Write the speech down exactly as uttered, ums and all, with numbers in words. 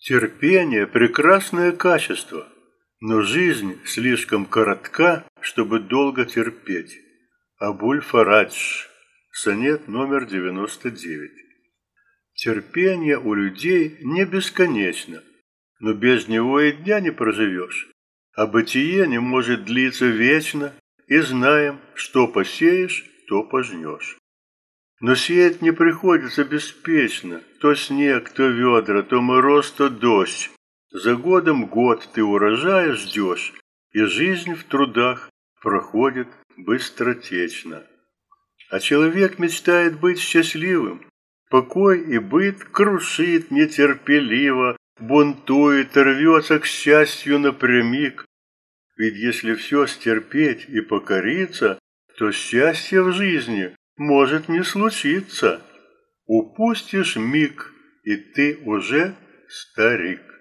Терпение – прекрасное качество, но жизнь слишком коротка, чтобы долго терпеть. Абуль-Фарадж. Сонет номер девяносто девять. Терпение у людей не бесконечно, но без него и дня не проживешь. А бытие не может длиться вечно, и знаем, что посеешь, то пожнешь. Но сеять не приходится беспечно, то снег, то ведра, то мороз, то дождь. За годом год ты урожая ждешь, и жизнь в трудах проходит быстротечно. А человек мечтает быть счастливым, покой и быт крушит нетерпеливо, бунтует, рвется к счастью напрямик. Ведь если все стерпеть и покориться, то счастье в жизни может не случиться. Упустишь миг, и ты уже старик.